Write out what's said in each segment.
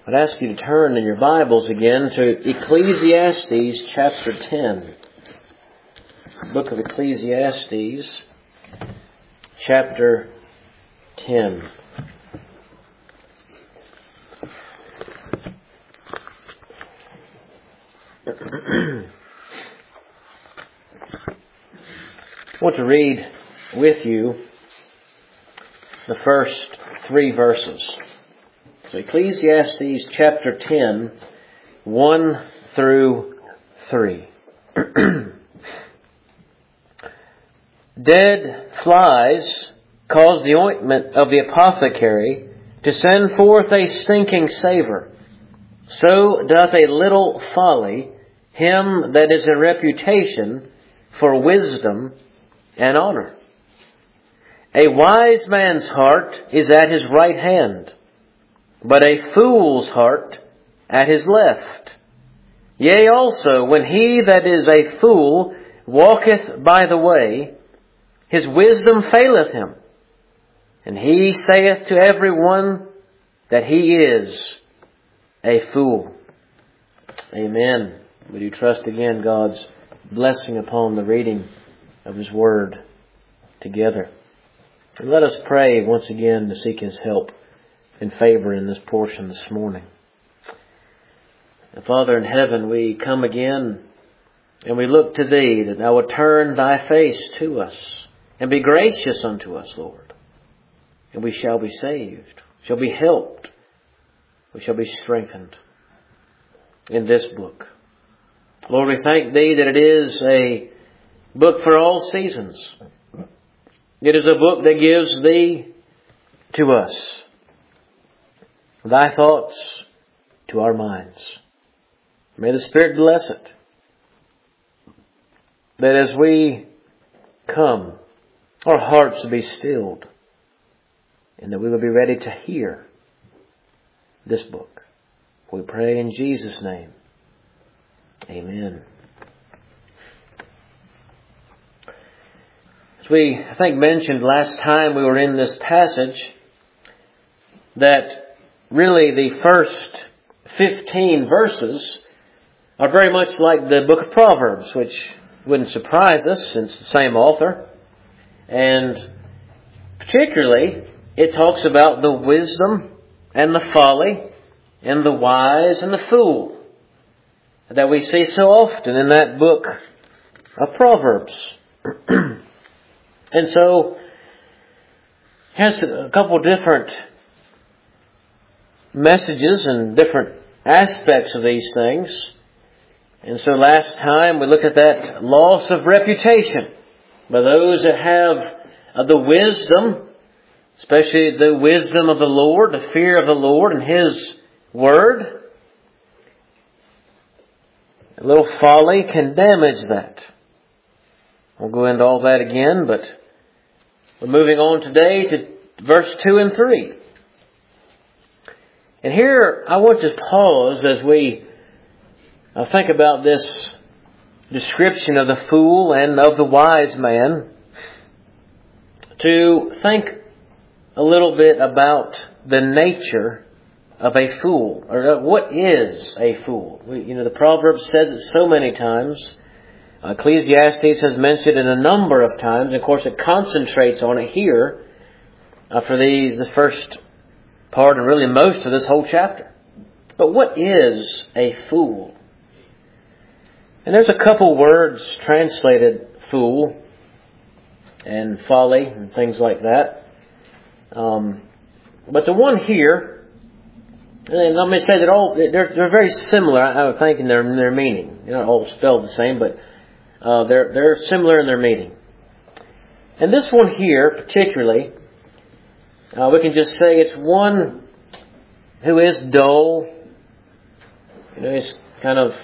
I'd ask you to turn in your Bibles again to Ecclesiastes chapter 10. Book of Ecclesiastes chapter 10. I want to read with you the first 3 verses. So Ecclesiastes chapter 10, 1 through 3. Dead flies cause the ointment of the apothecary to send forth a stinking savour. So doth a little folly him that is in reputation for wisdom and honour. A wise man's heart is at his right hand, but a fool's heart at his left. Yea, also, when he that is a fool walketh by the way, his wisdom faileth him, and he saith to every one that he is a fool. Amen. We do trust again God's blessing upon the reading of His Word together. And let us pray once again to seek His help and favor in this portion this morning. And Father in heaven, we come again and we look to Thee that Thou would turn Thy face to us and be gracious unto us, Lord. And we shall be saved, shall be helped, we shall be strengthened in this book. Lord, we thank Thee that it is a book for all seasons. It is a book that gives Thee to us, Thy thoughts to our minds. May the Spirit bless it, that as we come, our hearts will be stilled, and that we will be ready to hear this book. We pray in Jesus' name. Amen. As we, I think, mentioned last time we were in this passage, that really the first 15 verses are very much like the book of Proverbs, which wouldn't surprise us since the same author. And particularly, it talks about the wisdom and the folly and the wise and the fool that we see so often in that book of Proverbs. And so, it has a couple different messages and different aspects of these things. And so last time we looked at that loss of reputation by those that have the wisdom, especially the wisdom of the Lord, the fear of the Lord and His Word. A little folly can damage that. We'll go into all that again, but we're moving on today to verse 2 and 3. And here I want to pause as we think about this description of the fool and of the wise man, to think a little bit about the nature of a fool, or what is a fool. The Proverbs says it so many times. Ecclesiastes has mentioned it a number of times. Of course, it concentrates on it here for this first part and really most of this whole chapter. But what is a fool? And there's a couple words translated fool and folly and things like that. But the one here, and let me say that they're very similar, I think, in their meaning. They're not all spelled the same, but they're similar in their meaning. And this one here, particularly, we can just say it's one who is dull. He's kind of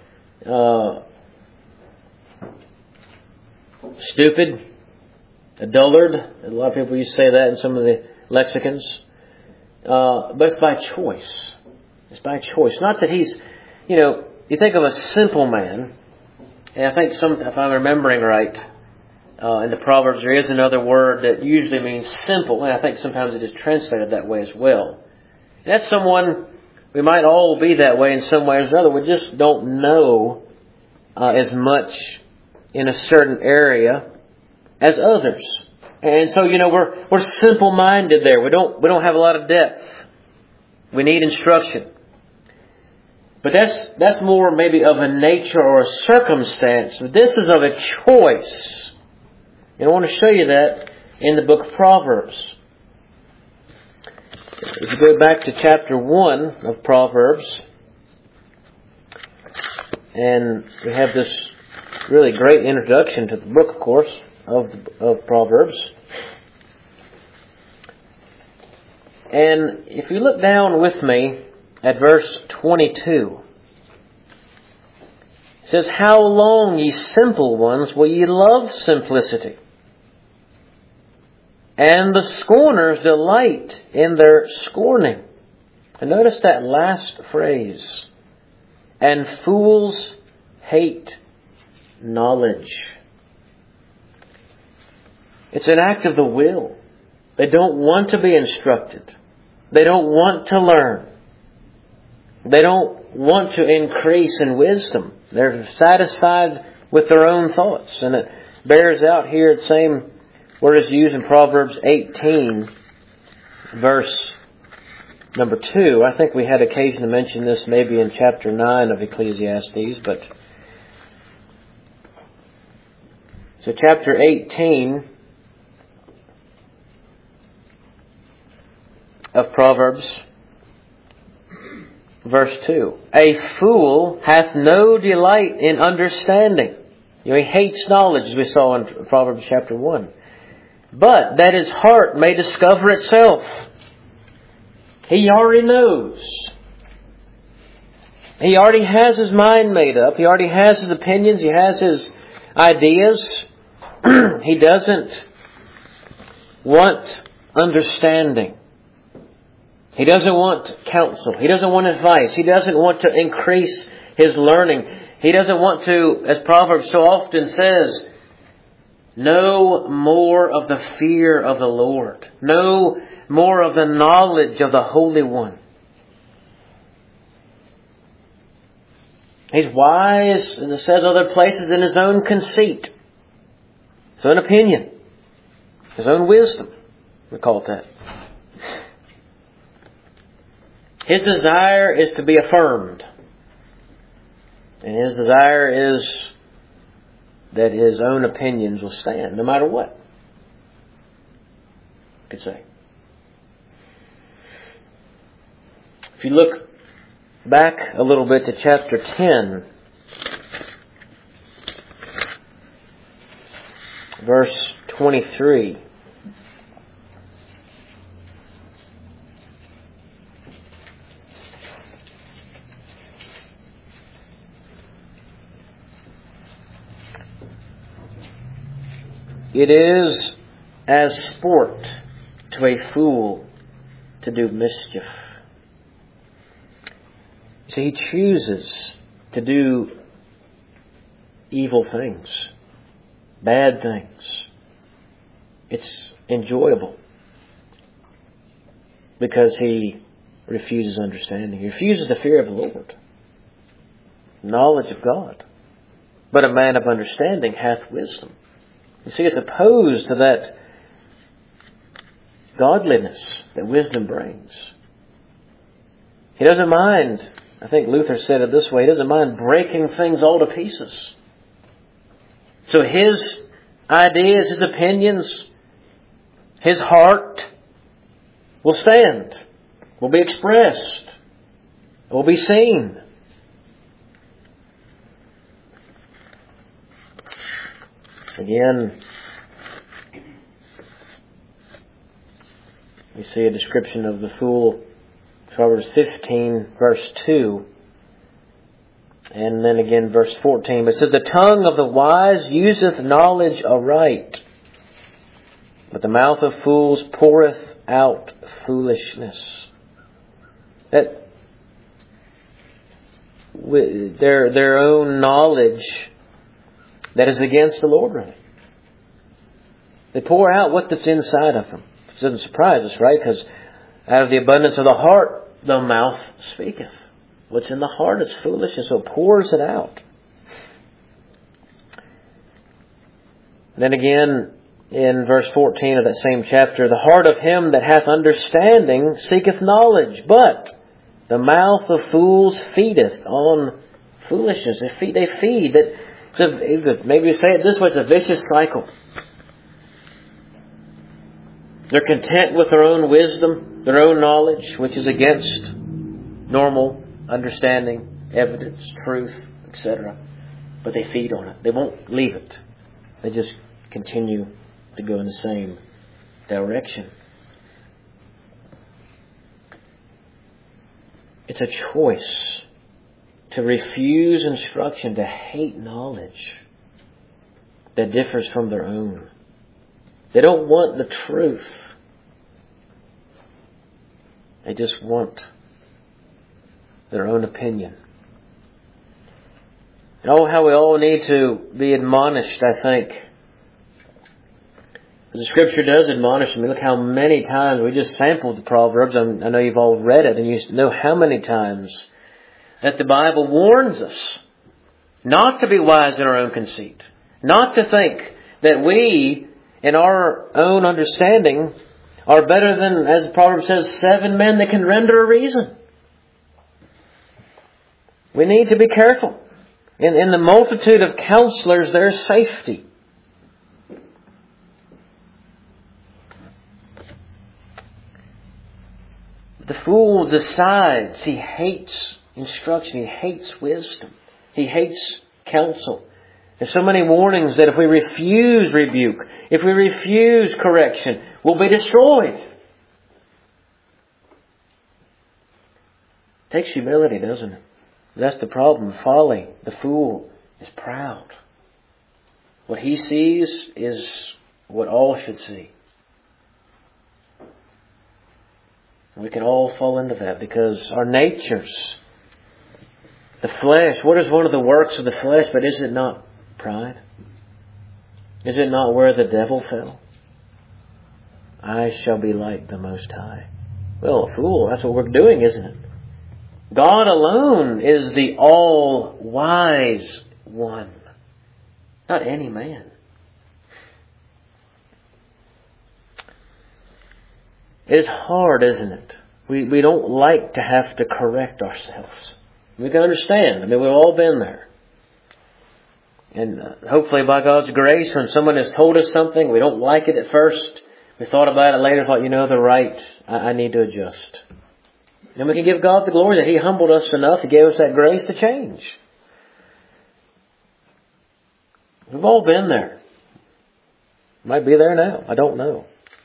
stupid, a dullard. A lot of people used to say that in some of the lexicons. But it's by choice. It's by choice. Not that he's, you think of a simple man, and I think if I'm remembering right, in the Proverbs there is another word that usually means simple, and I think sometimes it is translated that way as well. And that's someone We might all be that way in some way or another. We just don't know as much in a certain area as others. And so, we're simple-minded there. We don't have a lot of depth. We need instruction. But that's more maybe of a nature or a circumstance. But this is of a choice. And I want to show you that in the book of Proverbs. If you go back to chapter 1 of Proverbs, and we have this really great introduction to the book, of course, of Proverbs. And if you look down with me at verse 22, it says, "How long, ye simple ones, will ye love simplicity? And the scorners delight in their scorning." And notice that last phrase. "And fools hate knowledge." It's an act of the will. They don't want to be instructed. They don't want to learn. They don't want to increase in wisdom. They're satisfied with their own thoughts. And it bears out here the same word is used in Proverbs 18, verse number 2. I think we had occasion to mention this maybe in chapter 9 of Ecclesiastes. So chapter 18 of Proverbs, verse 2. "A fool hath no delight in understanding." He hates knowledge, as we saw in Proverbs chapter 1. "But that his heart may discover itself." He already knows. He already has his mind made up. He already has his opinions. He has his ideas. He doesn't want understanding. He doesn't want counsel. He doesn't want advice. He doesn't want to increase his learning. He doesn't want to, as Proverbs so often says, know more of the fear of the Lord. Know more of the knowledge of the Holy One. He's wise, as it says other places, in his own conceit. His own opinion. His own wisdom. We call it that. His desire is to be affirmed. And his desire is that his own opinions will stand, no matter what. You could say. If you look back a little bit to chapter 10, verse 23. "It is as sport to a fool to do mischief." So he chooses to do evil things, bad things. It's enjoyable because he refuses understanding. He refuses the fear of the Lord, knowledge of God. But a man of understanding hath wisdom. You see, it's opposed to that godliness that wisdom brings. He doesn't mind, I think Luther said it this way, he doesn't mind breaking things all to pieces. So his ideas, his opinions, his heart will stand, will be expressed, will be seen. Again, we see a description of the fool, Proverbs 15, verse 2. And then again, verse 14. It says, "The tongue of the wise useth knowledge aright, but the mouth of fools poureth out foolishness." That their own knowledge that is against the Lord, really. They pour out what's inside of them. It doesn't surprise us, right? Because out of the abundance of the heart, the mouth speaketh. What's in the heart is foolishness, so it pours it out. And then again, in verse 14 of that same chapter, the heart of him that hath understanding seeketh knowledge, but the mouth of fools feedeth on foolishness. They feed. Maybe you say it this way, it's a vicious cycle. They're content with their own wisdom, their own knowledge, which is against normal understanding, evidence, truth, etc. But they feed on it. They won't leave it. They just continue to go in the same direction. It's a choice to refuse instruction, to hate knowledge that differs from their own. They don't want the truth. They just want their own opinion. And how we all need to be admonished, I think. The Scripture does admonish me. Look how many times we just sampled the Proverbs. I know you've all read it, and you know how many times that the Bible warns us not to be wise in our own conceit. Not to think that we, in our own understanding, are better than, as the Proverb says, 7 men that can render a reason. We need to be careful. In the multitude of counselors, there's safety. The fool decides. He hates instruction. He hates wisdom. He hates counsel. There's so many warnings that if we refuse rebuke, if we refuse correction, we'll be destroyed. It takes humility, doesn't it? That's the problem. Folly. The fool is proud. What he sees is what all should see. We can all fall into that because our natures, the flesh, what is one of the works of the flesh? But is it not pride? Is it not where the devil fell? I shall be like the Most High. Well, a fool, that's what we're doing, isn't it? God alone is the all-wise one. Not any man. It is hard, isn't it? We don't like to have to correct ourselves. We can understand. I mean, we've all been there. And hopefully by God's grace, when someone has told us something, we don't like it at first. We thought about it later, thought, they're right. I need to adjust. And we can give God the glory that He humbled us enough. He gave us that grace to change. We've all been there. Might be there now. I don't know.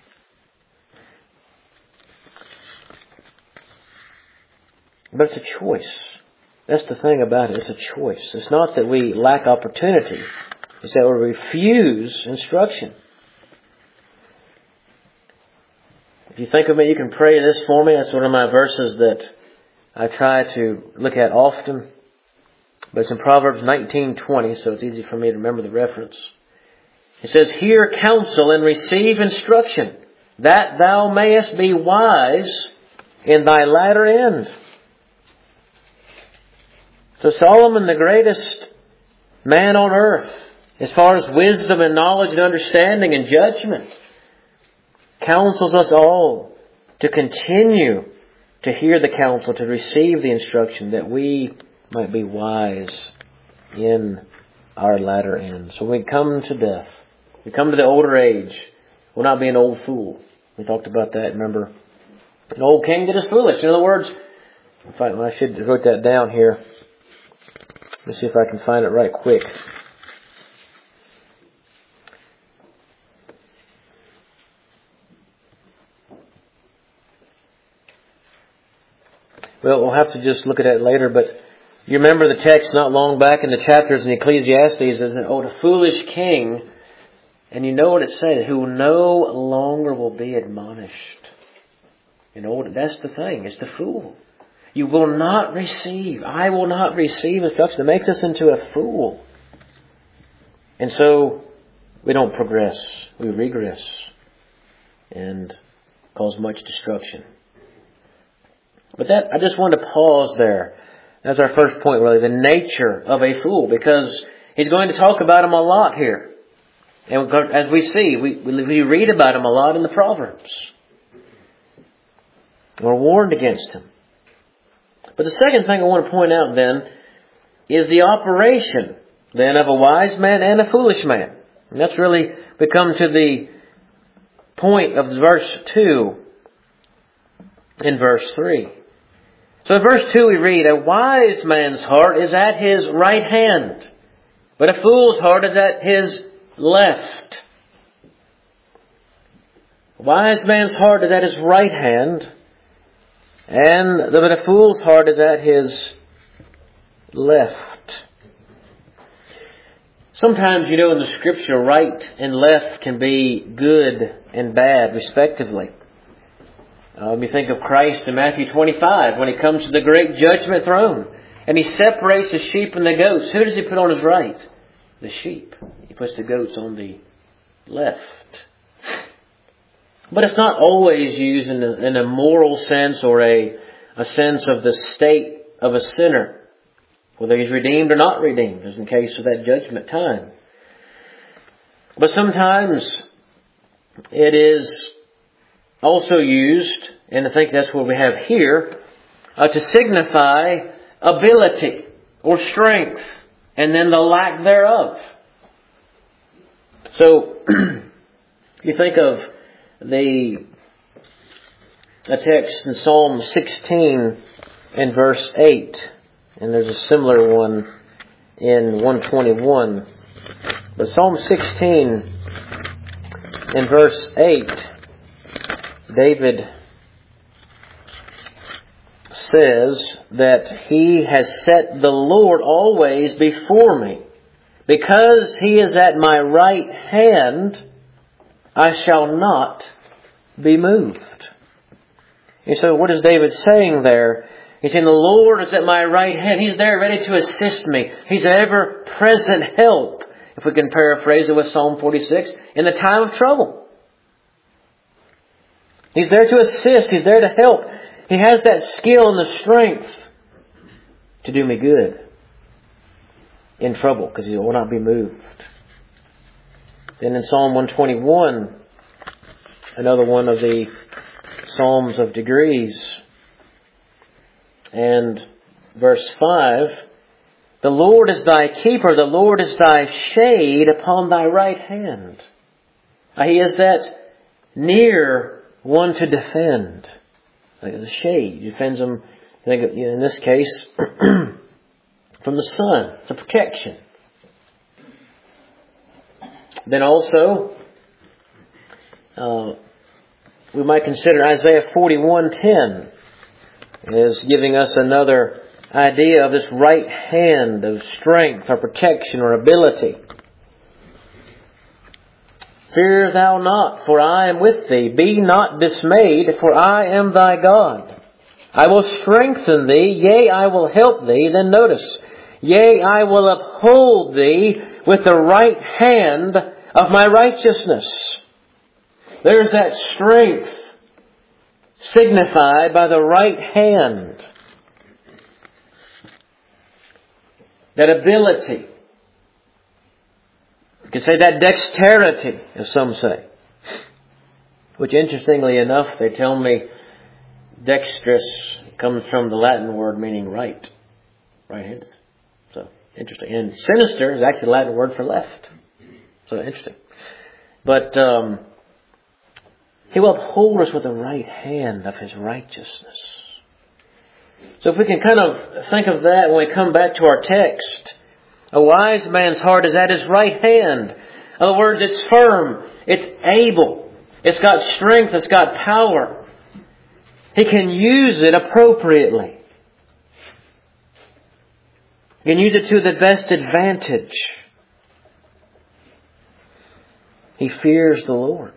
But it's a choice. That's the thing about it. It's a choice. It's not that we lack opportunity. It's that we refuse instruction. If you think of me, you can pray this for me. That's one of my verses that I try to look at often. But it's in Proverbs 19:20, so it's easy for me to remember the reference. It says, "Hear counsel and receive instruction, that thou mayest be wise in thy latter end." So Solomon, the greatest man on earth, as far as wisdom and knowledge and understanding and judgment, counsels us all to continue to hear the counsel, to receive the instruction, that we might be wise in our latter end. So when we come to death, we come to the older age, we'll not be an old fool. We talked about that, remember? An old king that is foolish. In other words, I should have wrote that down here. Let's see if I can find it right quick. Well, we'll have to just look at that later, but you remember the text not long back in the chapters in Ecclesiastes is, the foolish king, and you know what it said, who no longer will be admonished. That's the thing, it's the fool. You will not receive. I will not receive instruction. It makes us into a fool. And so we don't progress. We regress and cause much destruction. But I just want to pause there. That's our first point, really, the nature of a fool, because he's going to talk about him a lot here. And as we see, we read about him a lot in the Proverbs. We're warned against him. But the second thing I want to point out then is the operation then of a wise man and a foolish man. And that's really become to the point of verse 2 in verse 3. So in verse 2 we read, a wise man's heart is at his right hand, but a fool's heart is at his left. A wise man's heart is at his right hand, but a fool's heart is at his left. Sometimes, in the Scripture, right and left can be good and bad, respectively. You think of Christ in Matthew 25, when He comes to the great judgment throne, and He separates the sheep and the goats. Who does He put on His right? The sheep. He puts the goats on the left. But it's not always used in a moral sense or a sense of the state of a sinner, whether he's redeemed or not redeemed, as in case of that judgment time. But sometimes it is also used, and I think that's what we have here, to signify ability or strength, and then the lack thereof. So, you think of a text in Psalm 16 in verse 8. And there's a similar one in 121. But Psalm 16 in verse 8, David says that He has set the Lord always before me. Because He is at my right hand, I shall not be moved. And so what is David saying there? He's saying the Lord is at my right hand. He's there ready to assist me. He's an ever-present help, if we can paraphrase it with Psalm 46, in the time of trouble. He's there to assist. He's there to help. He has that skill and the strength to do me good in trouble, because He will not be moved. Then in Psalm 121, another one of the Psalms of degrees, and verse 5, the Lord is thy keeper, the Lord is thy shade upon thy right hand. He is that near one to defend. Like the shade. He defends them, in this case, from the sun. It's a protection. Then also, we might consider Isaiah 41:10 is giving us another idea of this right hand of strength or protection or ability. Fear thou not, for I am with thee. Be not dismayed, for I am thy God. I will strengthen thee, yea, I will help thee. Then notice, yea, I will uphold thee with the right hand of my righteousness. There's that strength signified by the right hand. That ability. You could say that dexterity, as some say. Which, interestingly enough, they tell me dexterous comes from the Latin word meaning right. Right-handed. So, interesting. And sinister is actually the Latin word for left. So, interesting. But He will uphold us with the right hand of His righteousness. So if we can kind of think of that when we come back to our text, a wise man's heart is at his right hand. In other words, it's firm, it's able, it's got strength, it's got power. He can use it appropriately. He can use it to the best advantage. He fears the Lord.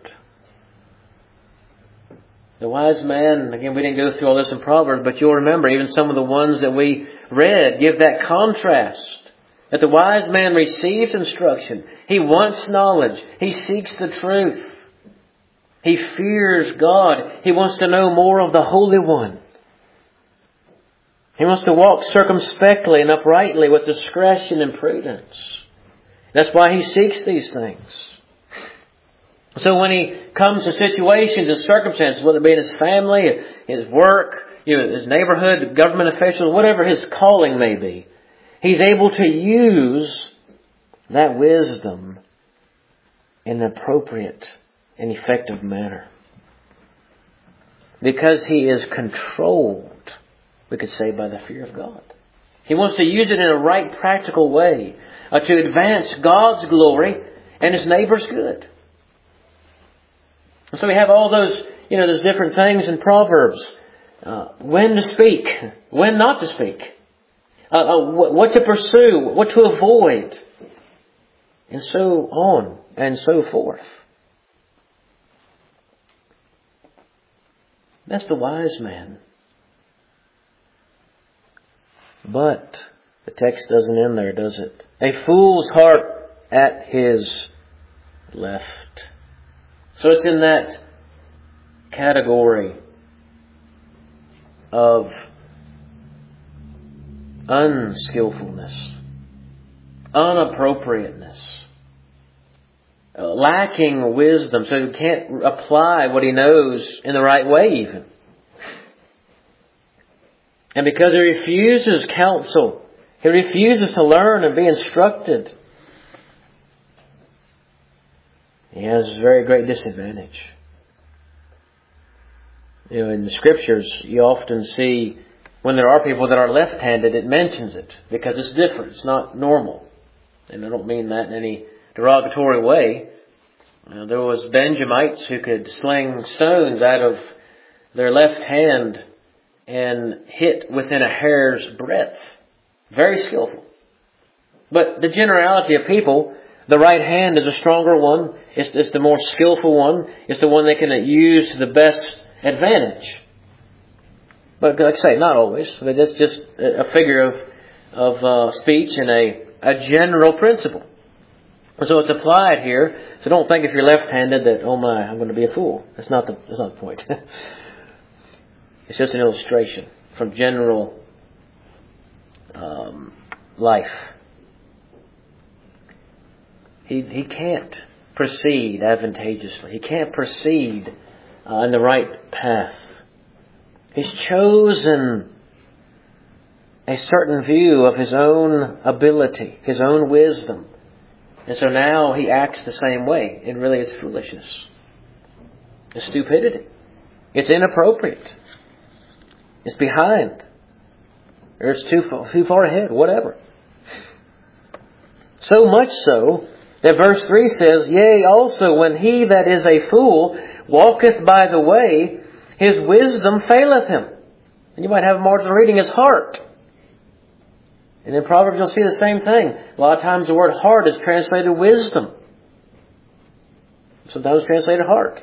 The wise man, again, we didn't go through all this in Proverbs, but you'll remember even some of the ones that we read give that contrast. That the wise man receives instruction. He wants knowledge. He seeks the truth. He fears God. He wants to know more of the Holy One. He wants to walk circumspectly and uprightly with discretion and prudence. That's why he seeks these things. So when he comes to situations and circumstances, whether it be in his family, his work, his neighborhood, government officials, whatever his calling may be, he's able to use that wisdom in an appropriate and effective manner. Because he is controlled, we could say, by the fear of God. He wants to use it in a right practical way to advance God's glory and his neighbor's good. And so we have all those, those different things in Proverbs. When to speak, when not to speak. What to pursue, what to avoid. And so on and so forth. That's the wise man. But the text doesn't end there, does it? A fool's heart at his left. So it's in that category of unskillfulness, unappropriateness, lacking wisdom, so he can't apply what he knows in the right way even. And because he refuses counsel, he refuses to learn and be instructed, he has a very great disadvantage. In the Scriptures, you often see when there are people that are left-handed, it mentions it because it's different. It's not normal. And I don't mean that in any derogatory way. There was Benjamites who could sling stones out of their left hand and hit within a hair's breadth. Very skillful. But the generality of people, the right hand is a stronger one. It's the more skillful one. It's the one they can use to the best advantage. But like I say, not always. But that's just a figure of speech and a general principle. So it's applied here. So don't think if you're left-handed that, oh my, I'm going to be a fool. That's not the point. It's just an illustration from general life. He can't proceed advantageously. He can't proceed in the right path. He's chosen a certain view of his own ability, his own wisdom. And so now he acts the same way. And really it's foolishness. It's stupidity. It's inappropriate. It's behind. Or it's too far ahead. Whatever. So much so that verse 3 says, yea, also when he that is a fool walketh by the way, his wisdom faileth him. And you might have a marginal reading, his heart. And in Proverbs you'll see the same thing. A lot of times the word heart is translated wisdom. Sometimes translated heart.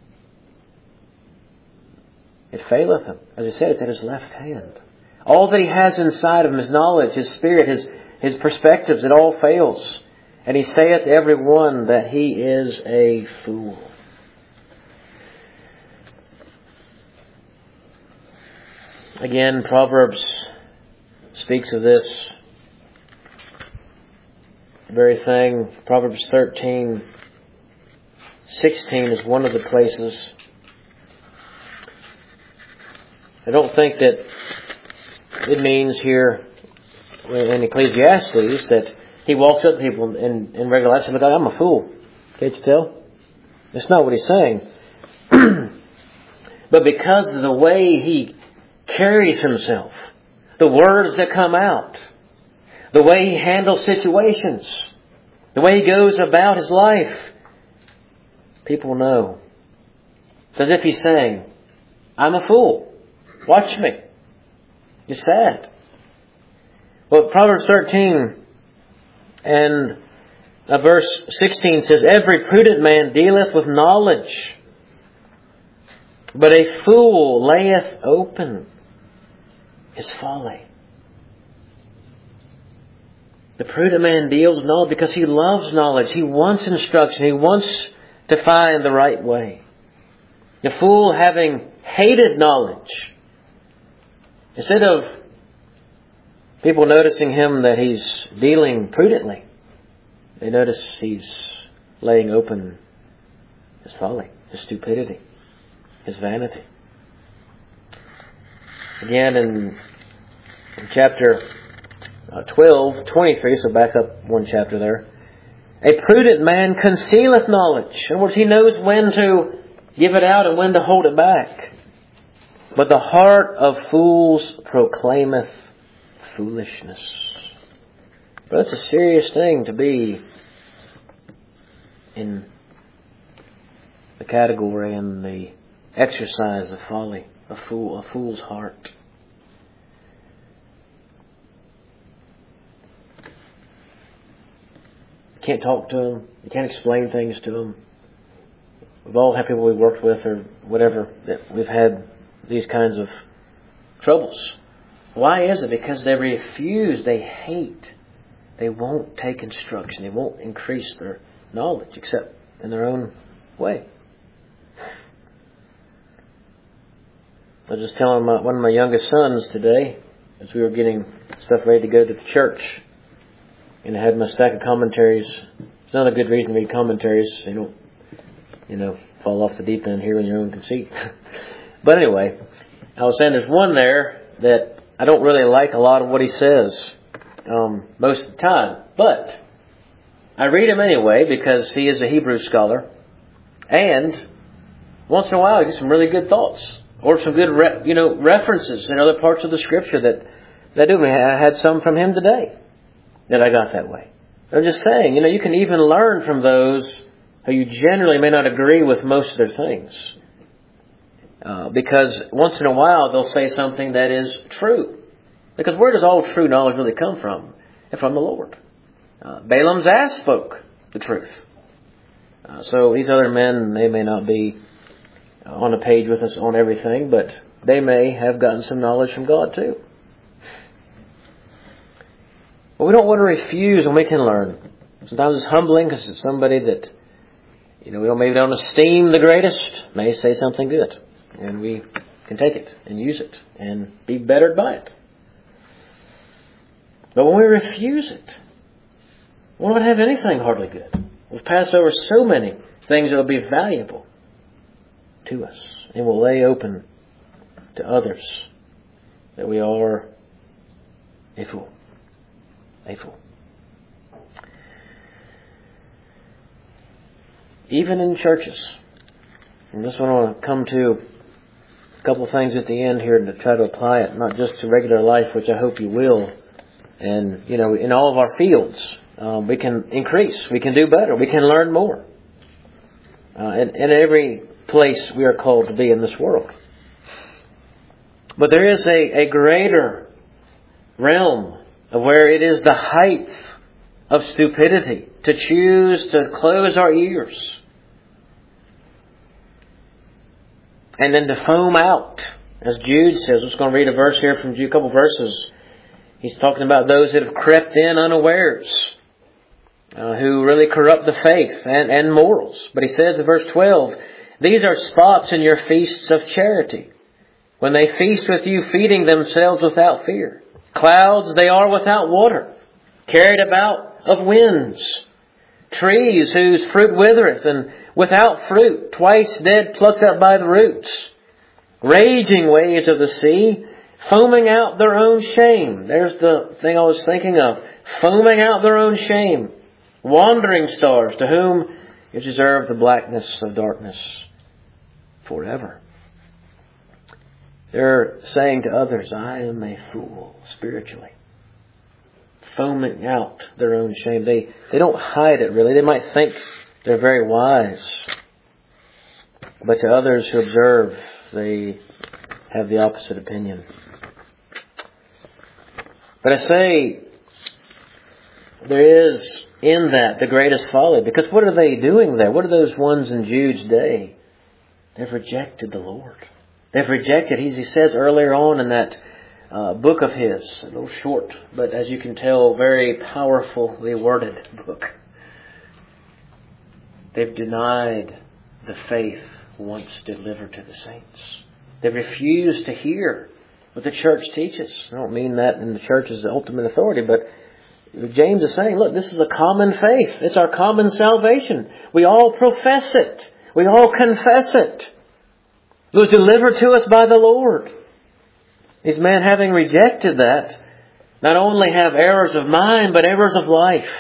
It faileth him. As I said, it's at his left hand. All that he has inside of him, his knowledge, his spirit, his perspectives, it all fails. And he saith to every one that he is a fool. Again, Proverbs speaks of this very thing. Proverbs 13:16 is one of the places. I don't think that it means here in Ecclesiastes that he walks up to people in regular life and says, look, I'm a fool. Can't you tell? That's not what he's saying. But because of the way he carries himself, the words that come out, the way he handles situations, the way he goes about his life, people know. It's as if he's saying, I'm a fool. Watch me. It's sad. Well, Proverbs 13 and verse 16 says, every prudent man dealeth with knowledge, but a fool layeth open his folly. The prudent man deals with knowledge because he loves knowledge. He wants instruction. He wants to find the right way. The fool, having hated knowledge, instead of People noticing him that he's dealing prudently, they notice he's laying open his folly, his stupidity, his vanity. Again, in chapter 12:23, so back up one chapter there. A prudent man concealeth knowledge. In other words, he knows when to give it out and when to hold it back. But the heart of fools proclaimeth foolishness. But it's a serious thing to be in the category and the exercise of folly, a fool's heart. You can't talk to them. You can't explain things to them. We've all had people we worked with or whatever that we've had these kinds of troubles. Why is it? Because they refuse, they hate. They won't take instruction. They won't increase their knowledge except in their own way. I was just telling one of my youngest sons today, as we were getting stuff ready to go to the church, and I had my stack of commentaries. It's not a good reason to read commentaries. You don't, fall off the deep end here in your own conceit. But anyway, I was saying there's one there that I don't really like a lot of what he says most of the time. But I read him anyway because he is a Hebrew scholar. And once in a while I get some really good thoughts. Or some good references in other parts of the Scripture that do. I had some from him today that I got that way. I'm just saying, you can even learn from those who you generally may not agree with most of their things. Because once in a while they'll say something that is true. Because where does all true knowledge really come from? It's from the Lord. Balaam's ass spoke the truth. So these other men, they may not be on a page with us on everything, but they may have gotten some knowledge from God too. But we don't want to refuse when we can learn. Sometimes it's humbling because it's somebody that, we maybe don't esteem the greatest, may say something good. And we can take it and use it and be bettered by it. But when we refuse it, we won't have anything hardly good. We'll pass over so many things that will be valuable to us. And we'll lay open to others that we are a fool. A fool. Even in churches. And this one I want to come to a couple of things at the end here to try to apply it, not just to regular life, which I hope you will. And, in all of our fields, we can increase. We can do better. We can learn more. In every place we are called to be in this world. But there is a greater realm of where it is the height of stupidity to choose to close our ears and then to foam out. As Jude says, I'm just going to read a verse here from Jude, a couple verses. He's talking about those that have crept in unawares, who really corrupt the faith and morals. But he says in verse 12, these are spots in your feasts of charity, when they feast with you, feeding themselves without fear. Clouds they are without water, carried about of winds. Trees whose fruit withereth, and without fruit, twice dead, plucked up by the roots. Raging waves of the sea, foaming out their own shame. There's the thing I was thinking of. Foaming out their own shame. Wandering stars, to whom you deserve the blackness of darkness forever. They're saying to others, I am a fool spiritually. Foaming out their own shame. They don't hide it really. They might think they're very wise. But to others who observe, they have the opposite opinion. But I say, there is in that the greatest folly. Because what are they doing there? What are those ones in Jude's day? They've rejected the Lord. They've rejected, as he says earlier on in that book of his, a little short, but as you can tell, very powerfully worded book. They've denied the faith once delivered to the saints. They've refused to hear what the church teaches. I don't mean that in the church as the ultimate authority, but James is saying, look, this is a common faith. It's our common salvation. We all profess it. We all confess it. It was delivered to us by the Lord. These men, having rejected that, not only have errors of mind, but errors of life.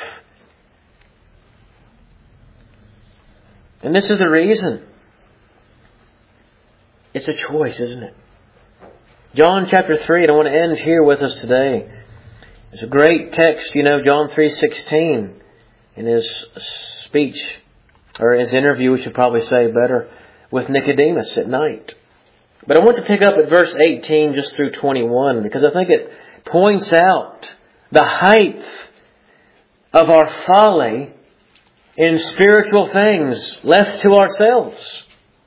And this is the reason. It's a choice, isn't it? John chapter 3, and I want to end here with us today. It's a great text, John 3:16, in his speech, or his interview, we should probably say better, with Nicodemus at night. But I want to pick up at verse 18 just through 21, because I think it points out the height of our folly in spiritual things left to ourselves.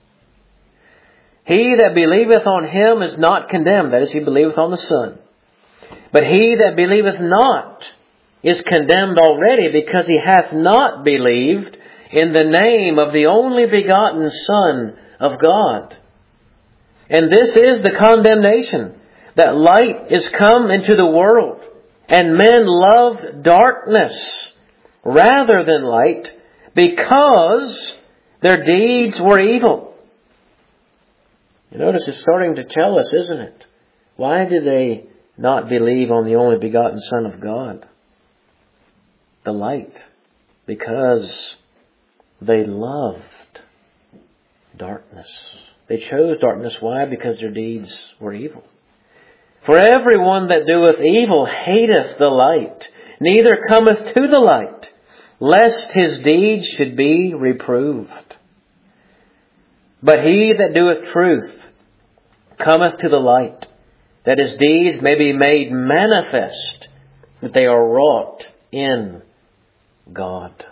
He that believeth on Him is not condemned. That is, he believeth on the Son. But he that believeth not is condemned already, because he hath not believed in the name of the only begotten Son of God. And this is the condemnation, that light is come into the world, and men loved darkness rather than light, because their deeds were evil. You notice it's starting to tell us, isn't it? Why did they not believe on the only begotten Son of God? The light. Because they loved darkness. They chose darkness. Why? Because their deeds were evil. For everyone that doeth evil hateth the light, neither cometh to the light, lest his deeds should be reproved. But he that doeth truth cometh to the light, that his deeds may be made manifest, that they are wrought in God.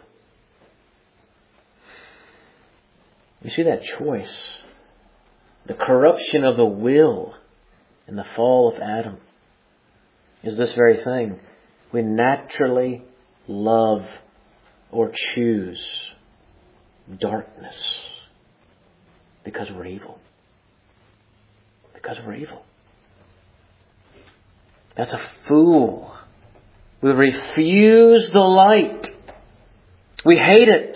You see that choice? The corruption of the will in the fall of Adam is this very thing. We naturally love or choose darkness because we're evil. Because we're evil. That's a fool. We refuse the light. We hate it.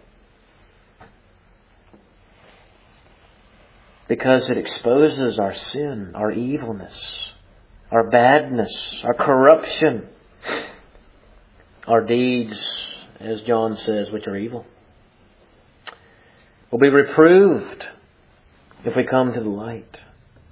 Because it exposes our sin, our evilness, our badness, our corruption, our deeds, as John says, which are evil. We'll be reproved if we come to the light.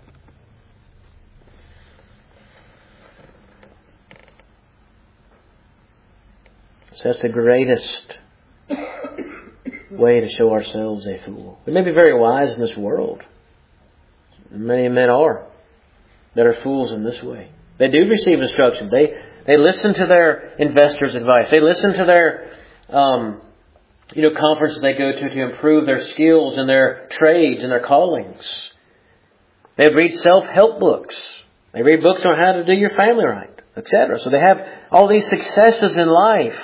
So that's the greatest way to show ourselves a fool. We may be very wise in this world. Many men are that are fools in this way. They do receive instruction. They listen to their investors' advice. They listen to their conferences they go to improve their skills and their trades and their callings. They read self-help books. They read books on how to do your family right, etc. So they have all these successes in life.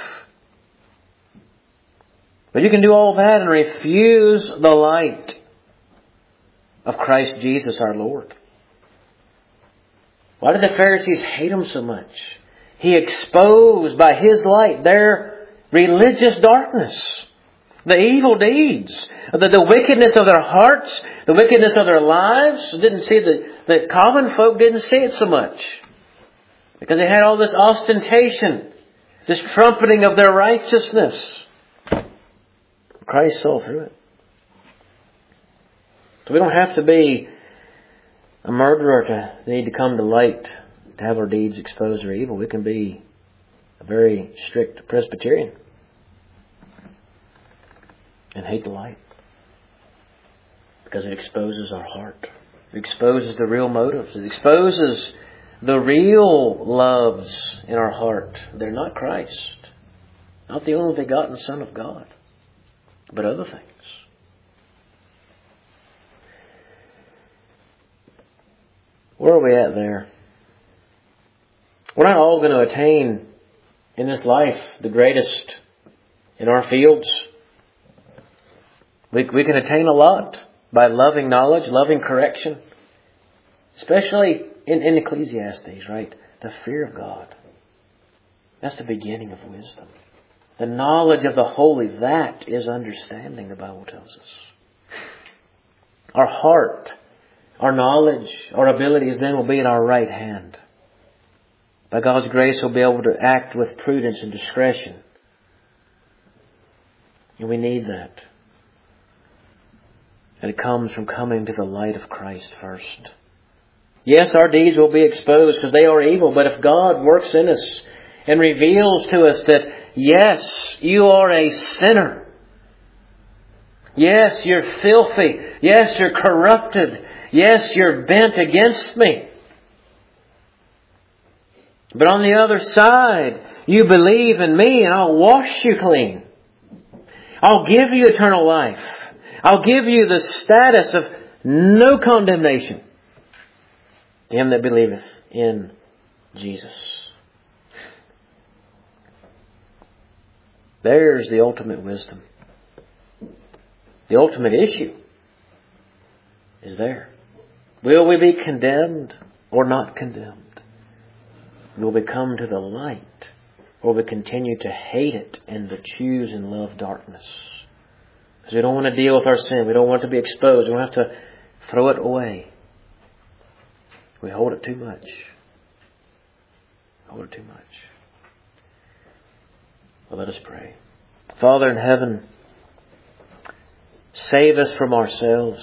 But you can do all that and refuse the light of Christ Jesus our Lord. Why did the Pharisees hate Him so much? He exposed by His light their religious darkness, the evil deeds, the wickedness of their hearts, the wickedness of their lives. The common folk didn't see it so much, because they had all this ostentation, this trumpeting of their righteousness. Christ saw through it. So we don't have to be a murderer to need to come to light to have our deeds exposed or evil. We can be a very strict Presbyterian and hate the light, because it exposes our heart. It exposes the real motives. It exposes the real loves in our heart. They're not Christ, not the only begotten Son of God, but other things. Where are we at there? We're not all going to attain in this life the greatest in our fields. We can attain a lot by loving knowledge, loving correction, especially in Ecclesiastes, right? The fear of God. That's the beginning of wisdom. The knowledge of the holy, that is understanding, the Bible tells us. Our heart, our knowledge, our abilities then will be in our right hand. By God's grace, we'll be able to act with prudence and discretion. And we need that. And it comes from coming to the light of Christ first. Yes, our deeds will be exposed because they are evil, but if God works in us and reveals to us that, yes, you are a sinner. Yes, you're filthy. Yes, you're corrupted. Yes, you're bent against me. But on the other side, you believe in me and I'll wash you clean. I'll give you eternal life. I'll give you the status of no condemnation. Him that believeth in Jesus. There's the ultimate wisdom. The ultimate issue is there. Will we be condemned or not condemned? Will we come to the light or we continue to hate it and to choose and love darkness? Because we don't want to deal with our sin. We don't want it to be exposed. We don't have to throw it away. We hold it too much. Hold it too much. Well, let us pray. Father in heaven, save us from ourselves.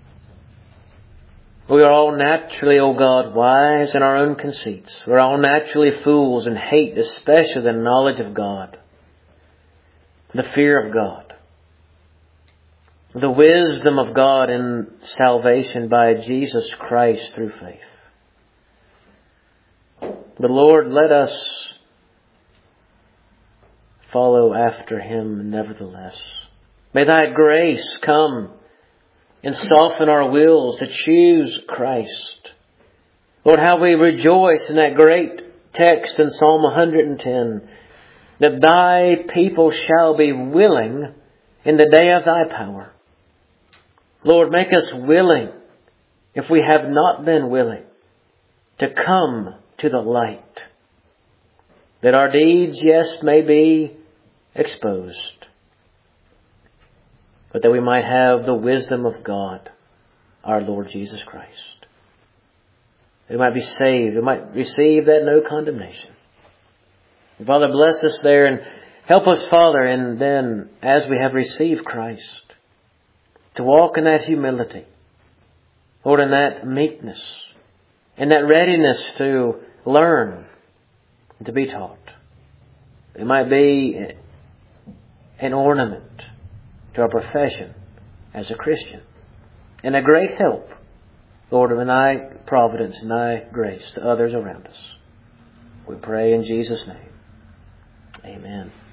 We are all naturally, O God, wise in our own conceits. We're all naturally fools and hate especially the knowledge of God, the fear of God, the wisdom of God in salvation by Jesus Christ through faith. But Lord, let us follow after Him nevertheless. May Thy grace come and soften our wills to choose Christ. Lord, how we rejoice in that great text in Psalm 110, that Thy people shall be willing in the day of Thy power. Lord, make us willing, if we have not been willing, to come to the light, that our deeds, yes, may be exposed, but that we might have the wisdom of God, our Lord Jesus Christ. We might be saved. We might receive that no condemnation. And Father, bless us there and help us, Father, and then as we have received Christ, to walk in that humility, Lord, in that meekness, in that readiness to learn and to be taught. It might be an ornament to our profession as a Christian, and a great help, Lord, in Thy providence and Thy grace to others around us. We pray in Jesus' name. Amen.